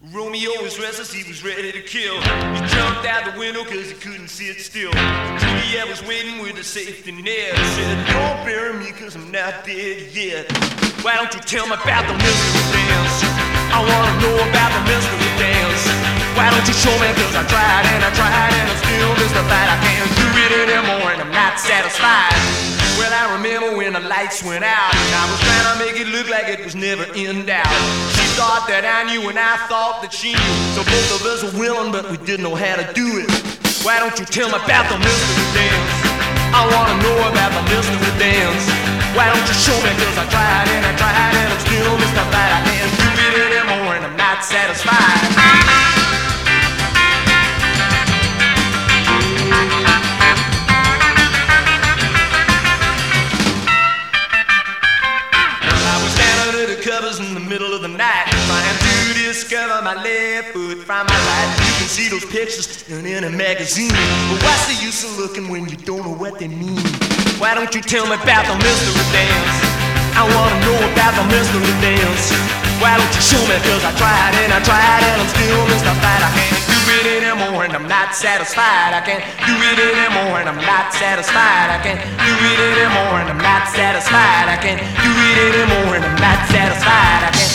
Romeo was restless, he was ready to kill. He jumped out the window cause he couldn't sit still. Juliet was waiting with a safety net. He said, don't bury me cause I'm not dead yet. Why don't you tell me about the mystery dance? I wanna know about the mystery dance. Why don't you show me cause I tried and I'm still mystified. I can't do it anymore and I'm not satisfied. Well, I remember when the lights went out and I was trying to make it look like it was never in doubt. She thought that I knew and I thought that she knew. So both of us were willing but we didn't know how to do it. Why don't you tell me about the mystery dance? I wanna know about the mystery dance. Why don't you show me cause I tried and I'm still mystified. I can't do it anymore and I'm not satisfied. Covers in the middle of the night, trying to discover my left foot from my right. You can see those pictures in a magazine, but what's the use of looking when you don't know what they mean? Why don't you tell me about the mystery dance? I wanna know about the mystery dance. Why don't you show me cause I tried and I'm still mystified. I can't do it anymore and I'm not satisfied. I can't do it anymore and I'm not satisfied. I can't do it anymore and I'm not satisfied. I can't do it anymore and I'm not satisfied. I can't